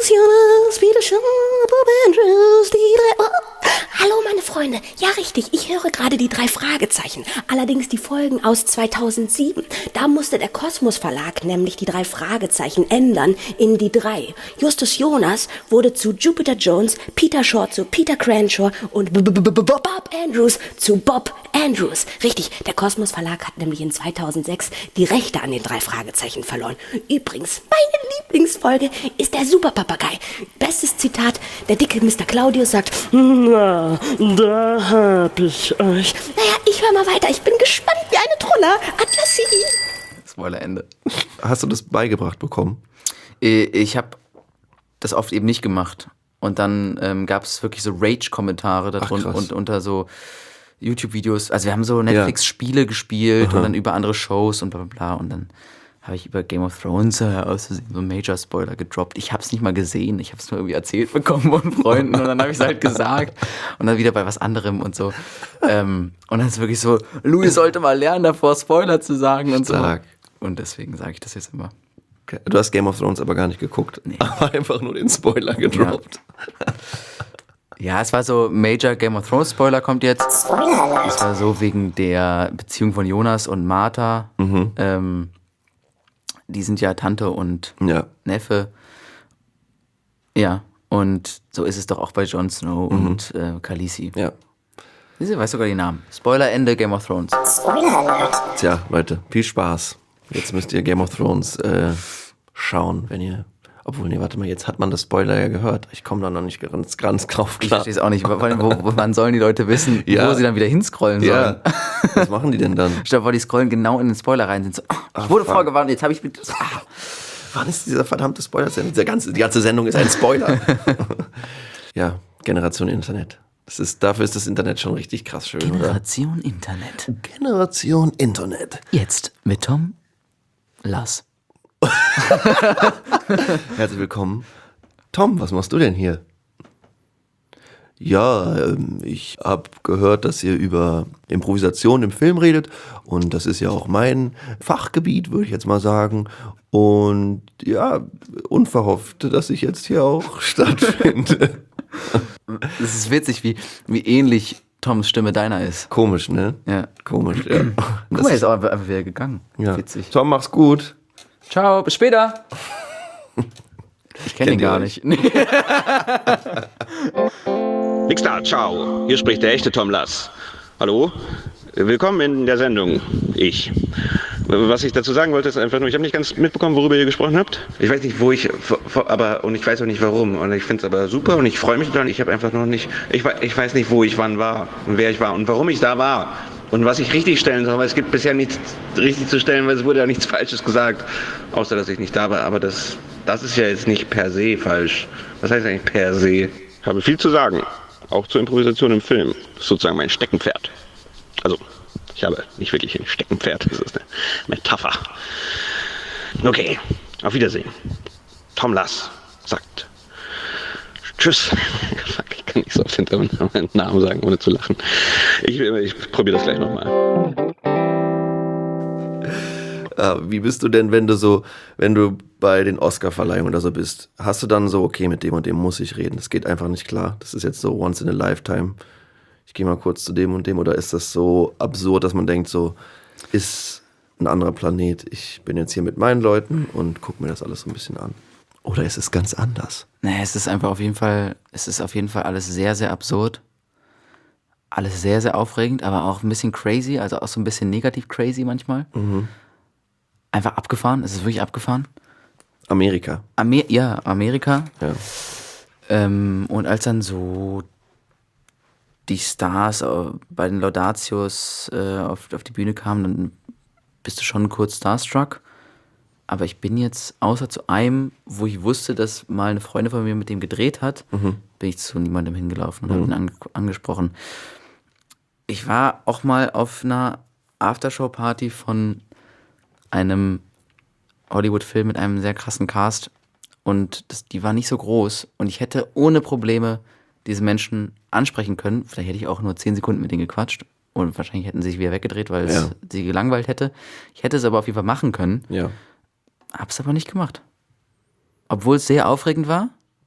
S4: Justus Jonas, Peter Shaw, Bob Andrews, die drei... Oh. Hallo meine Freunde, ja richtig, ich höre gerade die drei Fragezeichen, allerdings die Folgen aus zweitausendsieben. Da musste der Kosmos Verlag nämlich die drei Fragezeichen ändern in die drei. Justus Jonas wurde zu Jupiter Jones, Peter Shaw zu Peter Cranshaw und Bob Andrews zu Bob Andrews. Richtig, der Kosmos Verlag hat nämlich in zweitausendsechs die Rechte an den drei Fragezeichen verloren. Übrigens, meine Lieblingsfolge ist der Superpapagei. Bestes Zitat, der dicke Mister Claudius sagt, na, da hab ich euch. Naja, ich höre mal weiter, ich bin gespannt wie eine Troller. Atlassi.
S1: Spoiler-Ende.
S3: Hast du das beigebracht bekommen?
S1: Ich habe das oft eben nicht gemacht. Und dann ähm, gab es wirklich so Rage-Kommentare darunter und unter so YouTube-Videos. Also wir haben so Netflix-Spiele gespielt Aha. und dann über andere Shows und bla bla bla. Und dann habe ich über Game of Thrones äh, aus Versehen so einen Major-Spoiler gedroppt. Ich habe es nicht mal gesehen. Ich habe es nur irgendwie erzählt bekommen von Freunden. Und dann habe ich es halt gesagt. Und dann wieder bei was anderem und so. Ähm, und dann ist es wirklich so, Louis sollte mal lernen, davor Spoiler zu sagen und
S3: Stark.
S1: so. Und deswegen sage ich das jetzt immer.
S3: Okay. Du hast Game of Thrones aber gar nicht geguckt. Nee. Aber einfach nur den Spoiler gedroppt.
S1: Ja. Ja, es war so, Major Game of Thrones Spoiler kommt jetzt. Spoiler. Es war so wegen der Beziehung von Jonas und Martha. Mhm. Ähm, die sind ja Tante und ja. Neffe. Ja, und so ist es doch auch bei Jon Snow mhm. und äh, Khaleesi.
S3: Ja.
S1: Sie weiß sogar die Namen. Spoiler Ende Game of Thrones.
S3: Spoiler. Tja, Leute, viel Spaß. Jetzt müsst ihr Game of Thrones äh, schauen, wenn ihr... Obwohl, nee, warte mal, jetzt hat man das Spoiler ja gehört. Ich komme da noch nicht ganz, ganz drauf klar.
S1: Ich verstehe es auch nicht. Wo, wo, wann sollen die Leute wissen, ja. wo sie dann wieder hinscrollen sollen?
S3: Ja. Was machen die denn dann?
S1: Ich glaube, die scrollen genau in den Spoiler rein. Sind so, oh, ich Ach, wurde fuck. vorgewarnt, jetzt habe ich mit. Ah.
S3: Wann ist dieser verdammte Spoiler-Sendung? Die ganze, die ganze Sendung ist ein Spoiler. Ja, Generation Internet. Das ist, dafür ist das Internet schon richtig krass schön,
S1: Generation
S3: oder?
S1: Internet.
S3: Generation Internet.
S1: Jetzt mit Tom Lass.
S3: Herzlich willkommen. Tom, was machst du denn hier? Ja, ähm, ich habe gehört, dass ihr über Improvisation im Film redet und das ist ja auch mein Fachgebiet, würde ich jetzt mal sagen. Und ja, unverhofft, dass ich jetzt hier auch stattfinde.
S1: Es ist witzig, wie, wie ähnlich Toms Stimme deiner ist.
S3: Komisch, ne?
S1: Ja.
S3: Komisch, ja.
S1: Guck mal, er ist auch einfach wieder gegangen.
S3: Ja.
S1: Witzig.
S3: Tom, mach's gut.
S1: Ciao, bis später. Ich kenne ihn gar nicht.
S5: Nix da, ciao. Hier spricht der echte Tom Lass. Hallo, willkommen in der Sendung. Ich. Was ich dazu sagen wollte, ist einfach nur, ich habe nicht ganz mitbekommen, worüber ihr gesprochen habt. Ich weiß nicht, wo ich, aber, und ich weiß auch nicht warum. Und ich finde es aber super und ich freue mich dran. Ich habe einfach noch nicht, ich, ich weiß nicht, wo ich wann war und wer ich war und warum ich da war. Und was ich richtig stellen soll, weil es gibt bisher nichts richtig zu stellen, weil es wurde ja nichts Falsches gesagt, außer dass ich nicht da war. Aber das, das ist ja jetzt nicht per se falsch. Was heißt eigentlich per se? Ich habe viel zu sagen, auch zur Improvisation im Film. Das ist sozusagen mein Steckenpferd. Also, ich habe nicht wirklich ein Steckenpferd, das ist eine Metapher. Okay, auf Wiedersehen. Tom Lass sagt Tschüss. Ich kann nicht so oft hinter meinen Namen sagen, ohne zu lachen. Ich, ich probiere das gleich nochmal.
S3: Wie bist du denn, wenn du so, wenn du bei den Oscar-Verleihungen oder so bist? Hast du dann so, okay, mit dem und dem muss ich reden? Das geht einfach nicht klar. Das ist jetzt so once in a lifetime. Ich gehe mal kurz zu dem und dem. Oder ist das so absurd, dass man denkt, so ist ein anderer Planet. Ich bin jetzt hier mit meinen Leuten und gucke mir das alles so ein bisschen an. Oder ist es ganz anders?
S1: Nee, es ist einfach auf jeden Fall, es ist auf jeden Fall alles sehr, sehr absurd. Alles sehr, sehr aufregend, aber auch ein bisschen crazy, also auch so ein bisschen negativ crazy manchmal. Mhm. Einfach abgefahren, es ist wirklich abgefahren.
S3: Amerika.
S1: Amer- ja, Amerika.
S3: Ja.
S1: Ähm, und als dann so die Stars äh, bei den Laudatios äh, auf, auf die Bühne kamen, dann bist du schon kurz starstruck. Aber ich bin jetzt, außer zu einem, wo ich wusste, dass mal eine Freundin von mir mit dem gedreht hat, mhm. bin ich zu niemandem hingelaufen und mhm. habe ihn ange- angesprochen. Ich war auch mal auf einer Aftershow-Party von einem Hollywood-Film mit einem sehr krassen Cast und das, die war nicht so groß und ich hätte ohne Probleme diese Menschen ansprechen können. Vielleicht hätte ich auch nur zehn Sekunden mit denen gequatscht und wahrscheinlich hätten sie sich wieder weggedreht, weil ja. es sie gelangweilt hätte. Ich hätte es aber auf jeden Fall machen können.
S3: Ja.
S1: Hab's aber nicht gemacht. Obwohl es sehr aufregend war,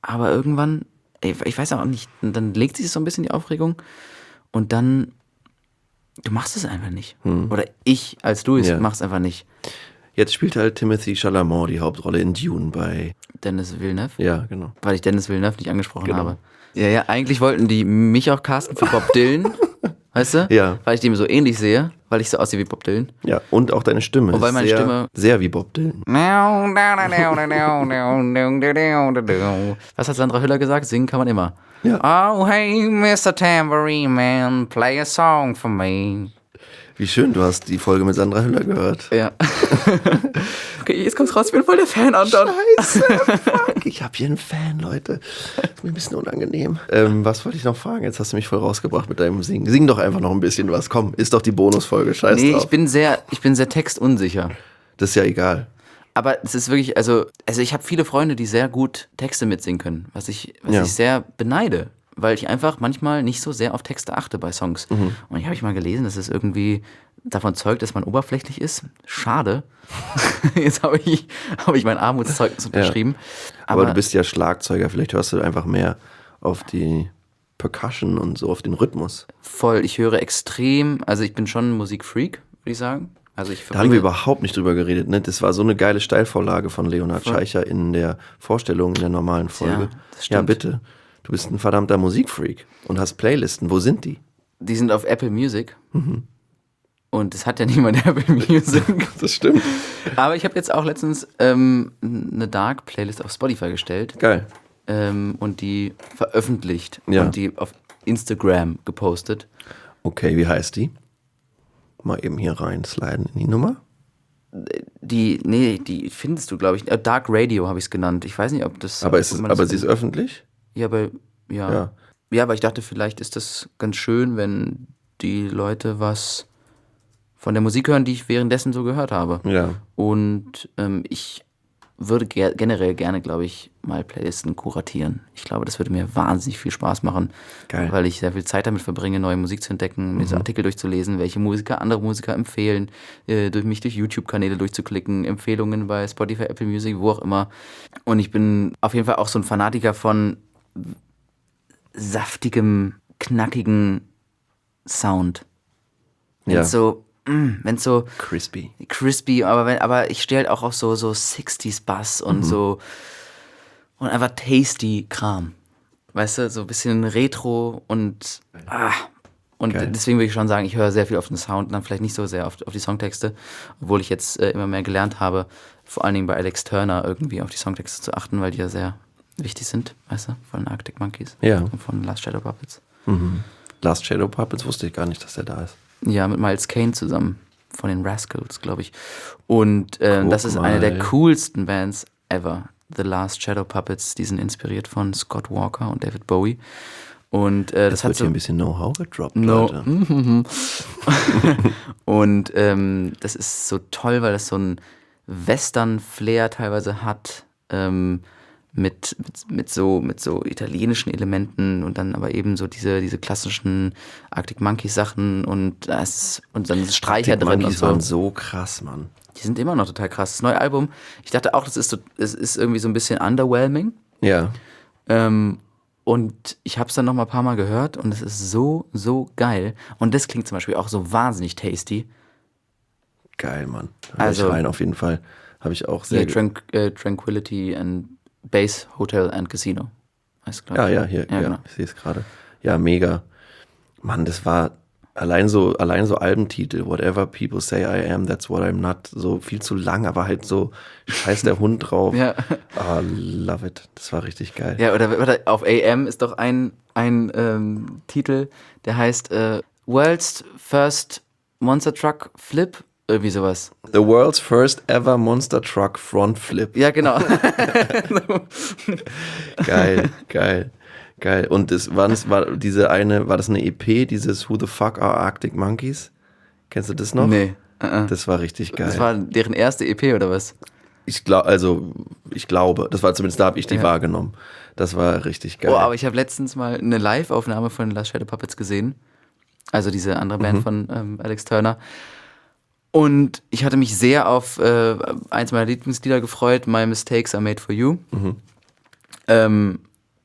S1: aber irgendwann, ey, ich weiß auch nicht, dann legt sich so ein bisschen die Aufregung und dann, du machst es einfach nicht. Hm. Oder ich als Louis ja. mach's einfach nicht.
S3: Jetzt spielt halt Timothy Chalamet die Hauptrolle in Dune bei
S1: Dennis Villeneuve.
S3: Ja, genau.
S1: Weil ich Dennis Villeneuve nicht angesprochen
S3: genau.
S1: habe. Ja, ja, eigentlich wollten die mich auch casten für Bob Dylan, weißt du?
S3: Ja.
S1: Weil ich dem so ähnlich sehe, weil ich so aussehe wie Bob Dylan.
S3: Ja, und auch deine Stimme.
S1: Und weil meine
S3: sehr,
S1: Stimme
S3: sehr wie Bob Dylan.
S1: Was hat Sandra Hüller gesagt? Singen kann man immer.
S3: Ja.
S1: Oh, hey, Mister Tambourine Man, play a song for me.
S3: Wie schön, du hast die Folge mit Sandra Hüller gehört.
S1: Ja. Okay, jetzt kommt's raus, ich bin voll der Fan, Anton.
S3: Scheiße, fuck. Ich hab hier einen Fan, Leute. Ist mir ein bisschen unangenehm. Ähm, was wollte ich noch fragen? Jetzt hast du mich voll rausgebracht mit deinem Singen. Sing doch einfach noch ein bisschen was. Komm, ist doch die Bonusfolge. Scheiß
S1: nee,
S3: drauf.
S1: ich bin sehr, ich bin sehr textunsicher.
S3: Das ist ja egal.
S1: Aber es ist wirklich, also, also ich habe viele Freunde, die sehr gut Texte mitsingen können, was ich, was
S3: Ja.
S1: ich sehr beneide. Weil ich einfach manchmal nicht so sehr auf Texte achte bei Songs.
S3: Mhm.
S1: Und ich habe ich mal gelesen, dass es irgendwie davon zeugt, dass man oberflächlich ist. Schade. Jetzt habe ich, hab ich mein Armutszeugnis unterschrieben.
S3: Aber,
S1: Aber
S3: du bist ja Schlagzeuger. Vielleicht hörst du einfach mehr auf die Percussion und so, auf den Rhythmus.
S1: voll, ich höre extrem, also ich bin schon ein Musikfreak, würde ich sagen. Also ich
S3: Da haben wir
S1: verbringe-
S3: überhaupt nicht drüber geredet. Ne? Das war so eine geile Steilvorlage von Leonhard Scheicher in der Vorstellung, in der normalen Folge.
S1: das
S3: Ja,
S1: stimmt.
S3: bitte. Du bist ein verdammter Musikfreak und hast Playlisten. Wo sind die?
S1: Die sind auf Apple Music. Und es hat ja niemand Apple Music.
S3: Das stimmt.
S1: Aber ich habe jetzt auch letztens ähm, eine Dark-Playlist auf Spotify gestellt.
S3: Geil.
S1: Ähm, und die veröffentlicht.
S3: Ja.
S1: Und die auf Instagram gepostet.
S3: Okay, wie heißt die? Mal eben hier rein sliden in die Nummer.
S1: Die, nee, die findest du, glaube ich. Äh, Dark Radio habe ich es genannt. Ich weiß nicht, ob das...
S3: Aber,
S1: ob
S3: ist es,
S1: man das
S3: aber sie ist
S1: findet.
S3: öffentlich?
S1: Ja, aber, ja.
S3: Ja.
S1: Ja, aber ich dachte, vielleicht ist das ganz schön, wenn die Leute was von der Musik hören, die ich währenddessen so gehört habe.
S3: Ja.
S1: Und ähm, ich würde ger- generell gerne, glaube ich, mal Playlisten kuratieren. Ich glaube, das würde mir wahnsinnig viel Spaß machen,
S3: Geil.
S1: weil ich sehr viel Zeit damit verbringe, neue Musik zu entdecken, mir so Artikel durchzulesen, welche Musiker andere Musiker empfehlen, äh, durch mich durch YouTube-Kanäle durchzuklicken, Empfehlungen bei Spotify, Apple Music, wo auch immer. Und ich bin auf jeden Fall auch so ein Fanatiker von saftigem, knackigen Sound. Wenn
S3: Ja.
S1: es so, mm, wenn so
S3: Crispy.
S1: crispy, aber wenn, aber ich stehe halt auch auf so, so sixties Bass und so und einfach tasty Kram. Weißt du, so ein bisschen Retro und ah. Und
S3: Geil.
S1: deswegen würde ich schon sagen, ich höre sehr viel auf den Sound und dann vielleicht nicht so sehr auf, auf die Songtexte, obwohl ich jetzt äh, immer mehr gelernt habe, vor allen Dingen bei Alex Turner irgendwie auf die Songtexte zu achten, weil die ja sehr wichtig sind, weißt du, von den Arctic Monkeys
S3: Ja.
S1: und von Last Shadow Puppets.
S3: Last Shadow Puppets wusste ich gar nicht, dass der da ist.
S1: Ja, mit Miles Kane zusammen, von den Rascals, glaube ich. Und äh,
S3: Guck
S1: das ist eine der
S3: mal.
S1: coolsten Bands ever. The Last Shadow Puppets, die sind inspiriert von Scott Walker und David Bowie. Und äh, das
S3: Das
S1: hat
S3: wird
S1: so
S3: hier ein bisschen Know-how gedroppt,
S1: No.
S3: Leute.
S1: Und ähm, das ist so toll, weil das so ein Western-Flair teilweise hat, ähm, mit, mit, mit, so, mit so italienischen Elementen und dann aber eben so diese, diese klassischen Arctic Monkeys Sachen und, das, und dann Streicher
S3: Die
S1: drin
S3: Monkeys
S1: und
S3: waren
S1: so.
S3: so krass, Mann.
S1: Die sind immer noch total krass. Das neue Album, ich dachte auch, das ist, so, es ist irgendwie so ein bisschen underwhelming.
S3: Ja.
S1: Ähm, und ich habe es dann noch mal ein paar Mal gehört und es ist so, so geil. Und das klingt zum Beispiel auch so wahnsinnig tasty.
S3: Geil, Mann. Hör
S1: Also-
S3: ich rein, auf jeden Fall. Habe ich auch sehr...
S1: Hier,
S3: ge-
S1: Tranq äh, Tranquility and Base Hotel and Casino. Heißt, glaub
S3: Ja,
S1: ich.
S3: ja, hier, ja,
S1: genau.
S3: ich sehe es gerade. Ja, mega. Mann, das war allein so, allein so Albentitel, Whatever People Say I Am, That's What I'm Not, so viel zu lang, aber halt so scheiß der Hund drauf.
S1: Ja.
S3: Ah, love it. Das war richtig geil.
S1: Ja, oder, oder auf A M ist doch ein, ein ähm, Titel, der heißt äh, World's First Monster Truck Flip, irgendwie sowas.
S3: The World's First Ever Monster Truck Front Flip.
S1: Ja, genau.
S3: Geil, geil, geil. Und das war, das war diese eine, war das eine E P, dieses Who the Fuck Are Arctic Monkeys? Kennst du das noch?
S1: Nee. Uh-uh.
S3: Das war richtig geil.
S1: Das war deren erste E P oder was?
S3: Ich glaube, also ich glaube, das war zumindest, da habe ich die
S1: Ja.
S3: wahrgenommen. Das war richtig geil.
S1: Oh, aber ich habe letztens mal eine Live-Aufnahme von Last Shadow Puppets gesehen. Also diese andere Band von ähm, Alex Turner. Und ich hatte mich sehr auf äh, eins meiner Lieblingslieder gefreut, My Mistakes Are Made For You. Ähm,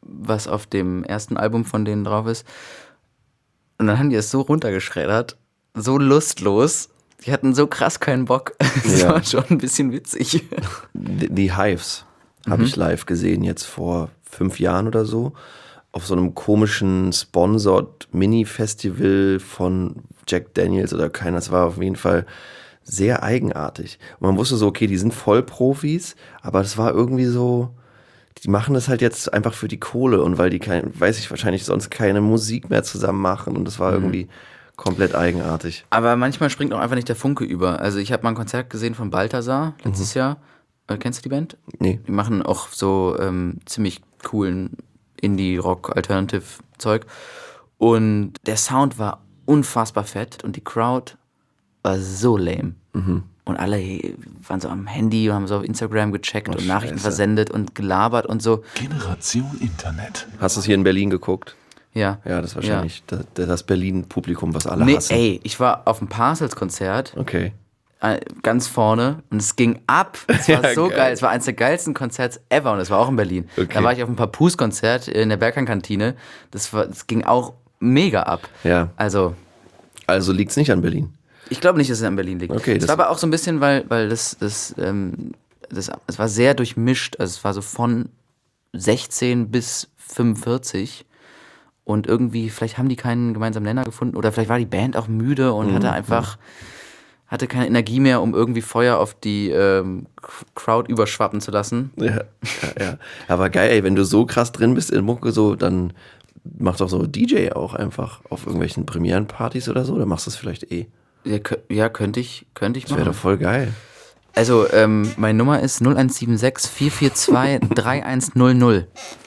S1: was auf dem ersten Album von denen drauf ist. Und dann haben die es so runtergeschreddert, so lustlos. Die hatten so krass keinen Bock. Das
S3: Ja.
S1: war schon ein bisschen witzig.
S3: Die, die Hives habe
S1: Mhm.
S3: ich live gesehen, jetzt vor fünf Jahren oder so. Auf so einem komischen Sponsored Mini-Festival von Jack Daniels oder keiner. Das war auf jeden Fall sehr eigenartig. Und man wusste so, okay, die sind Vollprofis, aber das war irgendwie so, die machen das halt jetzt einfach für die Kohle und weil die kein, weiß ich, wahrscheinlich sonst keine Musik mehr zusammen machen und das war irgendwie komplett eigenartig.
S1: Aber manchmal springt auch einfach nicht der Funke über. Also ich habe mal ein Konzert gesehen von Balthasar letztes Jahr. Äh, kennst du die Band?
S3: Nee.
S1: Die machen auch so ähm, ziemlich coolen Indie-Rock-Alternative-Zeug. Und der Sound war unfassbar fett und die Crowd war so lame. Und alle waren so am Handy und haben so auf Instagram gecheckt und Nachrichten
S3: Scheiße.
S1: versendet und gelabert und so.
S6: Generation Internet.
S3: Hast du es hier in Berlin geguckt?
S1: Ja.
S3: Ja, das ist wahrscheinlich das, das Berlin-Publikum, was alle
S1: Nee,
S3: hassen.
S1: ey, ich war auf dem Parcels-Konzert.
S3: Okay.
S1: äh, ganz vorne und es ging ab. Es war
S3: Ja,
S1: so
S3: geil.
S1: geil. Es war eines der geilsten Konzerts ever und es war auch in Berlin.
S3: Okay.
S1: Da war ich auf einem Papoose-Konzert in der Berghain-Kantine. Das, war- das ging auch mega ab.
S3: Ja.
S1: Also,
S3: Also liegt es nicht an Berlin.
S1: ich glaube nicht, dass es an Berlin liegt.
S3: Okay,
S1: es
S3: das-
S1: war aber auch so ein bisschen, weil, weil das, das, ähm, das, es war sehr durchmischt. Also es war so von sechzehn bis fünfundvierzig. Und irgendwie, vielleicht haben die keinen gemeinsamen Nenner gefunden oder vielleicht war die Band auch müde und
S3: Mhm.
S1: hatte einfach, hatte keine Energie mehr, um irgendwie Feuer auf die ähm, Crowd überschwappen zu lassen.
S3: Ja, ja, ja. Aber geil, ey, wenn du so krass drin bist in Mucke, so, dann mach doch so D J auch einfach auf irgendwelchen Premierenpartys oder so, dann machst du es vielleicht eh.
S1: Ja, kö- ja könnte ich, könnte ich
S3: Das wäre
S1: machen.
S3: doch voll geil.
S1: Also, ähm, meine Nummer ist null eins sieben sechs vier vier zwei drei eins null null.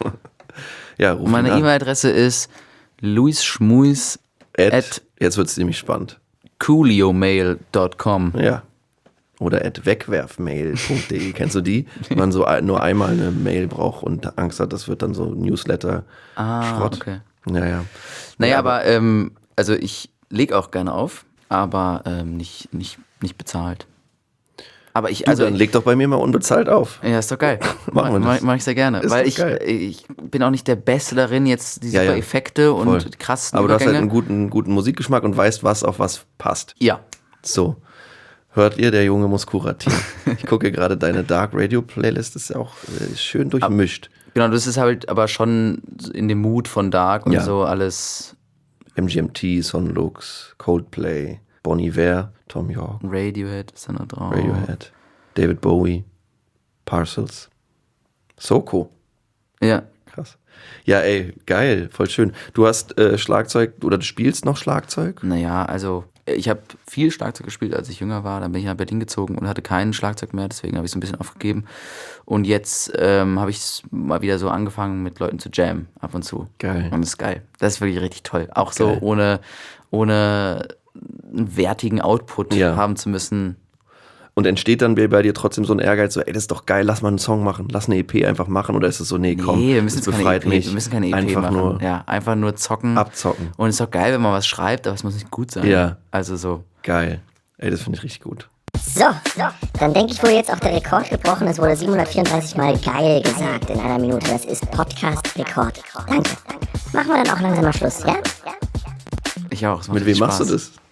S3: Ja, ruf
S1: Und meine
S3: ihn an.
S1: E-Mail-Adresse ist luisschmuis
S3: At,
S1: at
S3: jetzt wird es nämlich spannend.
S1: cooliomail punkt com.
S3: Ja. Oder at wegwerfmail punkt de. Kennst du die? Wenn man so ein- nur einmal eine Mail braucht und Angst hat, das wird dann so Newsletter
S1: Ah,
S3: Schrott.
S1: okay.
S3: Ja, ja.
S1: Naja,
S3: Ja,
S1: aber, ähm, also ich lege auch gerne auf, aber ähm, nicht, nicht, nicht bezahlt. Aber ich,
S3: Also,
S1: also.
S3: dann leg doch bei mir mal unbezahlt auf.
S1: Ja, ist doch geil.
S3: Machen wir
S1: mach,
S3: das.
S1: mach ich sehr gerne.
S3: Ist
S1: weil
S3: doch
S1: ich,
S3: geil.
S1: ich bin auch nicht der Beste darin, jetzt die
S3: Ja,
S1: super
S3: ja.
S1: Effekte und
S3: Voll.
S1: die krassen
S3: Aber du hast halt
S1: Übergänge.
S3: einen guten, guten Musikgeschmack und weißt, was auf was passt.
S1: Ja.
S3: So. Hört ihr, der Junge muss kuratieren. Ich gucke gerade deine Dark Radio Playlist, ist ja auch äh, schön durchmischt.
S1: Genau, das ist halt aber schon in dem Mut von Dark und
S3: Ja.
S1: so alles
S3: M G M T, Sonlux, Coldplay, Bon Iver, Tom York,
S1: Radiohead ist da noch drauf.
S3: Radiohead, David Bowie, Parcels, Soko.
S1: Ja.
S3: Krass. Ja, ey, geil, voll schön. Du hast äh, Schlagzeug oder du spielst noch Schlagzeug?
S1: Naja, also ich habe viel Schlagzeug gespielt, als ich jünger war. Dann bin ich nach Berlin gezogen und hatte keinen Schlagzeug mehr, deswegen habe ich so ein bisschen aufgegeben. Und jetzt ähm, habe ich mal wieder so angefangen, mit Leuten zu jammen, ab und zu.
S3: Geil.
S1: Und das ist geil. Das ist wirklich richtig toll. Auch so
S3: Geil.
S1: ohne, ohne einen wertigen Output
S3: Ja.
S1: haben zu müssen.
S3: Und entsteht dann bei bei dir trotzdem so ein Ehrgeiz, so, ey, das ist doch geil, lass mal einen Song machen, lass eine E P einfach machen, oder ist es so, nee, komm,
S1: nee, wir müssen
S3: das
S1: jetzt keine E
S3: befreit
S1: P,
S3: mich,
S1: wir müssen keine E P
S3: einfach
S1: machen.
S3: nur
S1: Ja, einfach nur zocken.
S3: abzocken.
S1: Und es ist doch geil, wenn man was schreibt, aber es muss nicht gut sein.
S3: Ja.
S1: Also so.
S3: Geil. Ey, das finde ich richtig gut.
S7: So, dann denke ich, wurde jetzt auch der Rekord gebrochen. Es wurde siebenhundertvierunddreißig Mal geil gesagt in einer Minute. Das ist Podcast-Rekord. Danke. Machen wir dann auch langsam mal Schluss, ja?
S1: Ich auch. es macht
S3: Mit wem
S1: richtig
S3: machst du
S1: Spaß.
S3: das?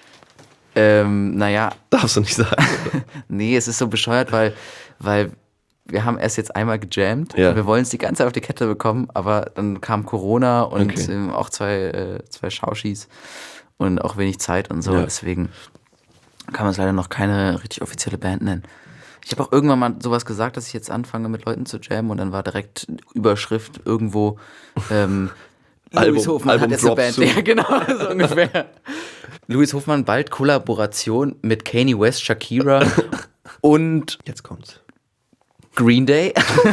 S1: Ähm, naja,
S3: Darfst du nicht sagen. oder?
S1: nee, es ist so bescheuert, weil, weil wir haben erst jetzt einmal gejammt.
S3: Ja.
S1: Und wir wollen es die ganze Zeit auf die Kette bekommen, aber dann kam Corona und
S3: Okay.
S1: ähm, auch zwei, äh, zwei Schauschis und auch wenig Zeit und so.
S3: Ja.
S1: Deswegen kann man es leider noch keine richtig offizielle Band nennen. Ich habe auch irgendwann mal sowas gesagt, dass ich jetzt anfange mit Leuten zu jammen und dann war direkt Überschrift irgendwo ähm,
S3: Album-
S1: Louis Hofmann
S3: Album
S1: hat jetzt eine
S3: drops
S1: Band.
S3: soon.
S1: Ja, genau, so ungefähr. Louis Hofmann bald Kollaboration mit Kanye West, Shakira und
S3: Jetzt kommt's.
S1: Green Day.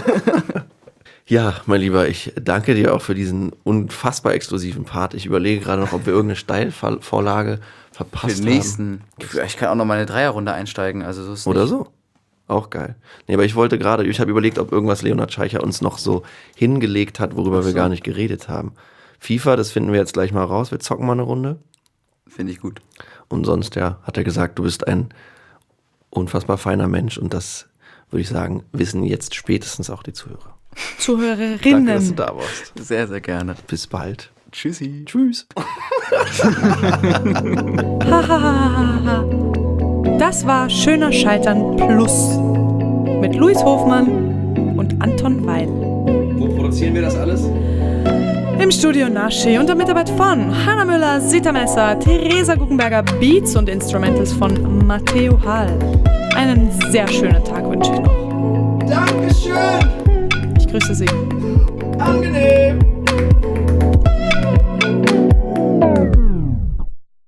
S3: Ja, mein Lieber, ich danke dir auch für diesen unfassbar exklusiven Part. Ich überlege gerade noch, ob wir irgendeine Steilvorlage
S1: Für
S3: verpasst
S1: den
S3: haben.
S1: nächsten. Ich kann auch noch mal eine Dreierrunde einsteigen. Also so ist
S3: Oder
S1: nicht.
S3: so. Auch geil. Nee, aber ich wollte gerade, ich habe überlegt, ob irgendwas Leonhard Scheicher uns noch so hingelegt hat, worüber wir gar nicht geredet haben. FIFA, das finden wir jetzt gleich mal raus. Wir zocken mal eine Runde.
S1: Finde ich gut.
S3: Und sonst, ja, hat er gesagt, du bist ein unfassbar feiner Mensch. Und das, würde ich sagen, wissen jetzt spätestens auch die Zuhörer.
S2: Zuhörerinnen.
S3: Danke, dass du da warst.
S1: Sehr, sehr gerne.
S3: Bis bald.
S1: Tschüssi.
S3: Tschüss.
S2: Hahaha. Das war Schöner Scheitern Plus mit Luis Hofmann und Anton Weil.
S3: Wo produzieren wir das alles?
S2: Im Studio Naschi unter Mitarbeit von Hanna Müller, Sita Messer, Theresa Guggenberger, Beats und Instrumentals von Matteo Hall. Einen sehr schönen Tag wünsche ich noch.
S3: Dankeschön.
S2: Ich grüße Sie.
S3: Angenehm.